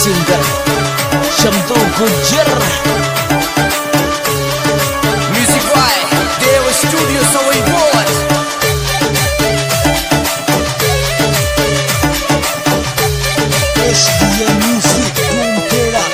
singer Syamtu Gujar. Music by Dewa Studio Sawai Board. SDA Music Tunkera.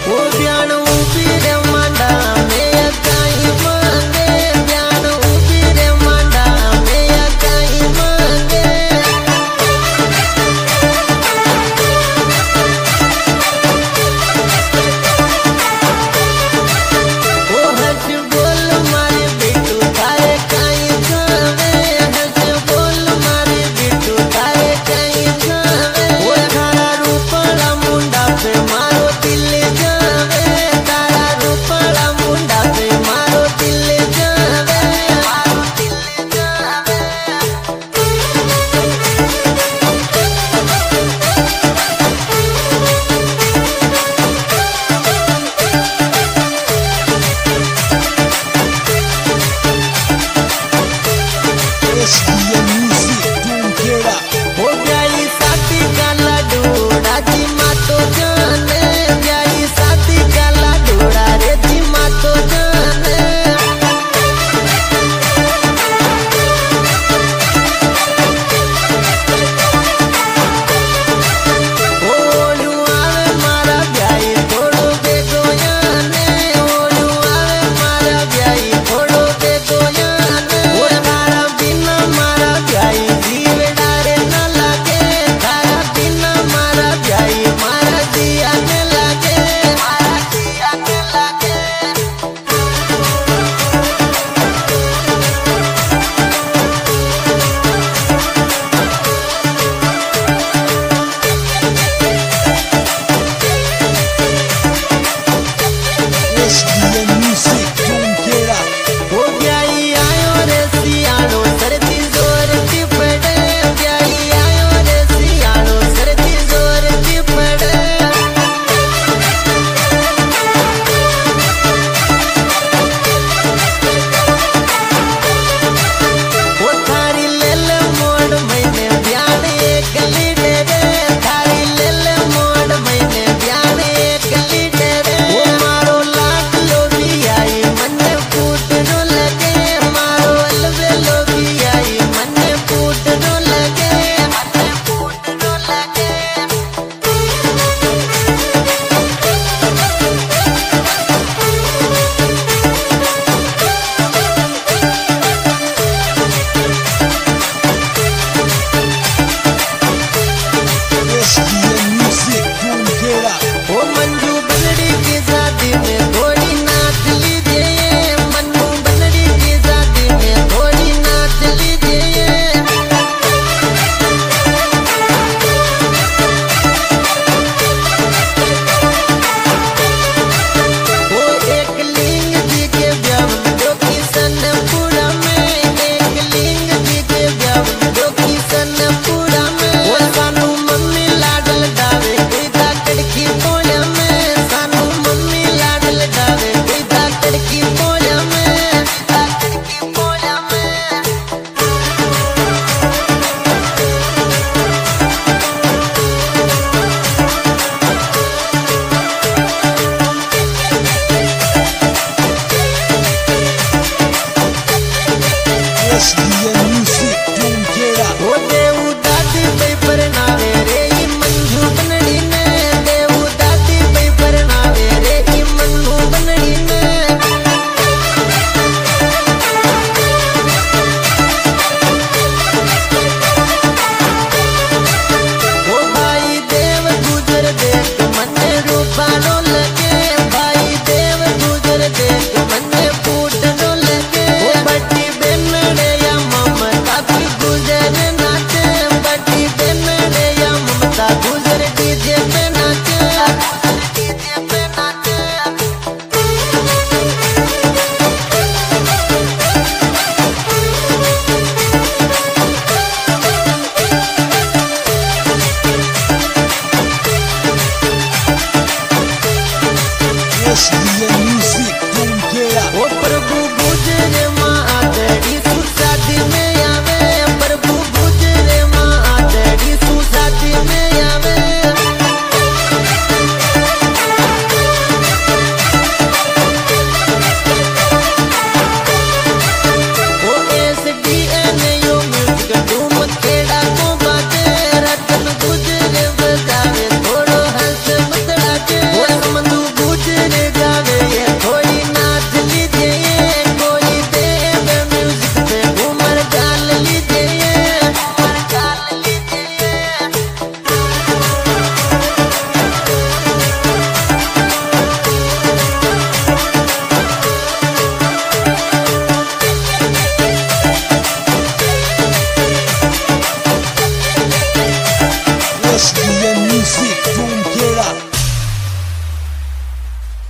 SDA Music Tunkera. हो गई शादी का लाडूड़ा जी माँ तो जाने, गई शादी का लाडूड़ा रे जी माँ तो जाने। ओलू आवे मारा ब्याई थोड़ो दे गोयाने, ओलू आवे मारा ब्याई थोड़ो दे गोयाने। ओ तारा बिना मारा ब्याई जीव डारे न लागे, तारा बिना मारा ब्याई मारा जिया न लागे, मारा जिया न लागे। SDA Music Tunkera. हो गई आयो रे सियानो सर्दी जोर की पड़े, गई आयो रे सियानो सर्दी जोर की पड़े। वो थारी ले ले मोड़ मैंने ध्यान एक लीडे रे, थारी ले ले मोड़ मैंने ध्यान एक लीडे रे। वो मारो लाख लोभी आई मन्ने फूट नो लगे, मारो अलवे लोभी आई मन्ने फूट नो लगे, मन्ने फूट नो लगे। SDA Music Tunkera. ओ मंजू बनड़ी की शादी में थोड़ी नाच लीजिए, मन्नू बनड़ी की शादी में थोड़ी नाच लीजिए। ओ एक लिंग जी के ब्याह जो किशनपुरा में, एक लिंग जी के ब्याह जो किशनपुरा में। ओ सानू मम्मी लाडल डावे कोई दाकड़ की पोया में, सानू मम्मी लाडल डावे कोई दाकड़ की पोया में, दाकड़ की पोया में। SDA Music Tunkera. ओ देऊ दादी पे परनावे रे ई मंजू बनड़ी ने, देऊ दादी पे परनावे रे ई मन्नू बनड़ी ने। ओ भाई देव गुजर देख मन्ने रूपानो लगे, भाई देव गुजर देख मन्ने फूटनो लगे। ओ बट्टी बेनड़े या ममता भी गुजर नाचे, बट्टी बेनड़े या ममता गुजर डीजे पे नाचे, डीजे पे नाचे। SDA